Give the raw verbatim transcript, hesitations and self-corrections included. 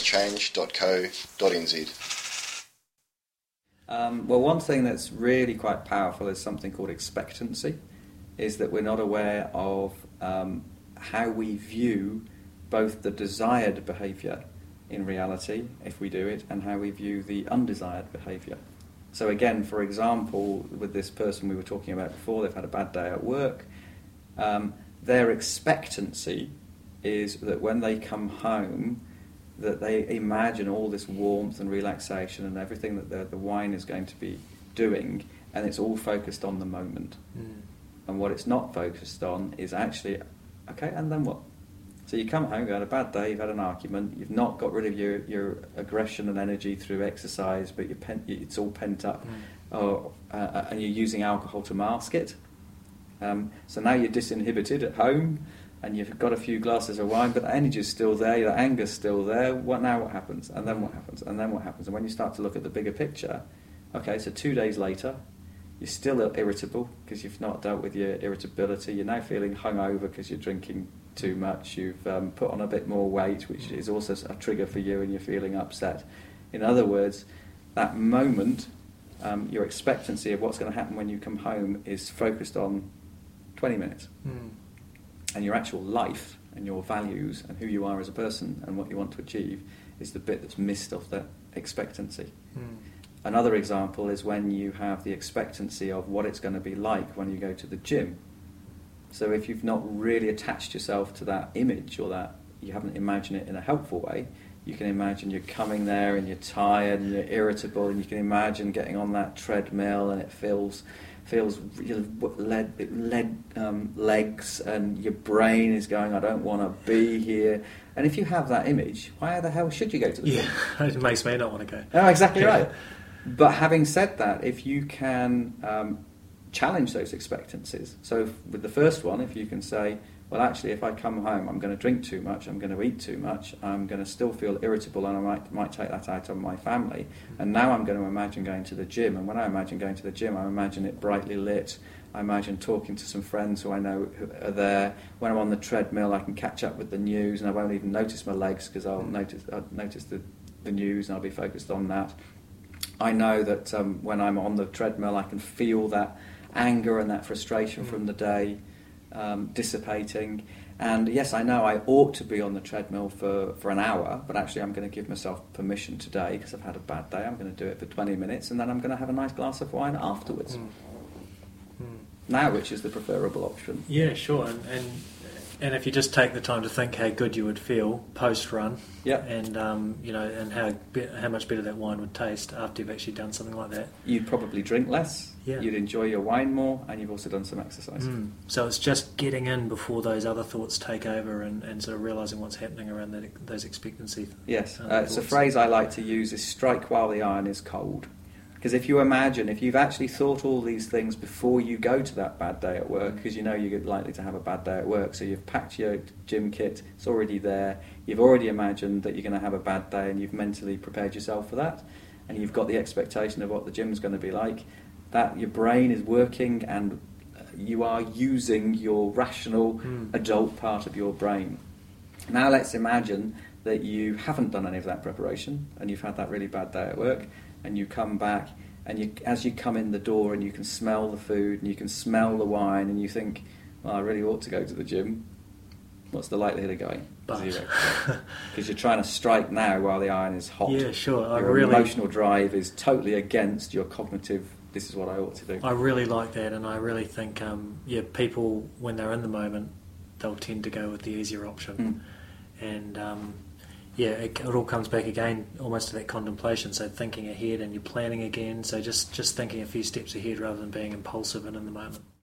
change dot co dot n z. Um, well, one thing that's really quite powerful is something called expectancy, is that we're not aware of um, how we view both the desired behaviour in reality, if we do it, and how we view the undesired behaviour. So again, for example, with this person we were talking about before, they've had a bad day at work, um, their expectancy is that when they come home, that they imagine all this warmth and relaxation and everything that the, the wine is going to be doing, and it's all focused on the moment. Mm. And what it's not focused on is actually, okay, and then what? So you come home, you've had a bad day, you've had an argument, you've not got rid of your, your aggression and energy through exercise, but you're pent, it's all pent up, mm. or, uh, and you're using alcohol to mask it. Um, so now you're disinhibited at home, and you've got a few glasses of wine, but the energy's still there, the anger's still there. What now? What happens? And then what happens? And then what happens? And when you start to look at the bigger picture, okay, so two days later, you're still irritable because you've not dealt with your irritability. You're now feeling hungover because you're drinking too much. You've um, put on a bit more weight, which is also a trigger for you, and you're feeling upset. In other words, that moment, um, your expectancy of what's going to happen when you come home is focused on twenty minutes. Mm. And your actual life and your values and who you are as a person and what you want to achieve is the bit that's missed off that expectancy. Mm. Another example is when you have the expectancy of what it's going to be like when you go to the gym. So if you've not really attached yourself to that image, or that you haven't imagined it in a helpful way, you can imagine you're coming there and you're tired and you're irritable, and you can imagine getting on that treadmill and it feels feels lead, lead um, legs, and your brain is going, I don't want to be here. And if you have that image, why the hell should you go to the gym? Yeah, it makes me not want to go. Oh, exactly yeah. right. But having said that, if you can um, challenge those expectancies, so with the first one, if you can say, well, actually, if I come home, I'm going to drink too much, I'm going to eat too much, I'm going to still feel irritable, and I might might take that out on my family. And now I'm going to imagine going to the gym, and when I imagine going to the gym, I imagine it brightly lit. I imagine talking to some friends who I know who are there. When I'm on the treadmill, I can catch up with the news, and I won't even notice my legs because I'll notice I'll notice the, the news, and I'll be focused on that. I know that um, when I'm on the treadmill, I can feel that anger and that frustration mm. from the day um, dissipating. And yes, I know I ought to be on the treadmill for, for an hour, but actually I'm going to give myself permission today because I've had a bad day. I'm going to do it for twenty minutes, and then I'm going to have a nice glass of wine afterwards. Mm. Mm. Now, which is the preferable option? Yeah, sure. And, and and if you just take the time to think how good you would feel post run, yeah, and um, you know, and how be- how much better that wine would taste after you've actually done something like that, you'd probably drink less. Yeah. You'd enjoy your wine more, and you've also done some exercise. Mm. So it's just getting in before those other thoughts take over, and, and sort of realising what's happening around that, those expectancy. Yes, um, uh, it's a phrase I like to use: is strike while the iron is cold. Because if you imagine, if you've actually thought all these things before you go to that bad day at work, because you know you're likely to have a bad day at work, so you've packed your gym kit, it's already there, you've already imagined that you're going to have a bad day, and you've mentally prepared yourself for that, and you've got the expectation of what the gym's going to be like, that your brain is working, and you are using your rational mm. adult part of your brain. Now let's imagine that you haven't done any of that preparation, and you've had that really bad day at work, and you come back, and you, as you come in the door and you can smell the food and you can smell the wine, and you think, well, I really ought to go to the gym. What's the likelihood of going? But. Zero. Because you're trying to strike now while the iron is hot. Yeah, sure. I your really, emotional drive is totally against your cognitive, this is what I ought to do. I really like that, and I really think, um, yeah, people, when they're in the moment, they'll tend to go with the easier option. Mm. And... Um, Yeah, it, it all comes back again almost to that contemplation, so thinking ahead and you're planning again, so just, just thinking a few steps ahead rather than being impulsive and in the moment.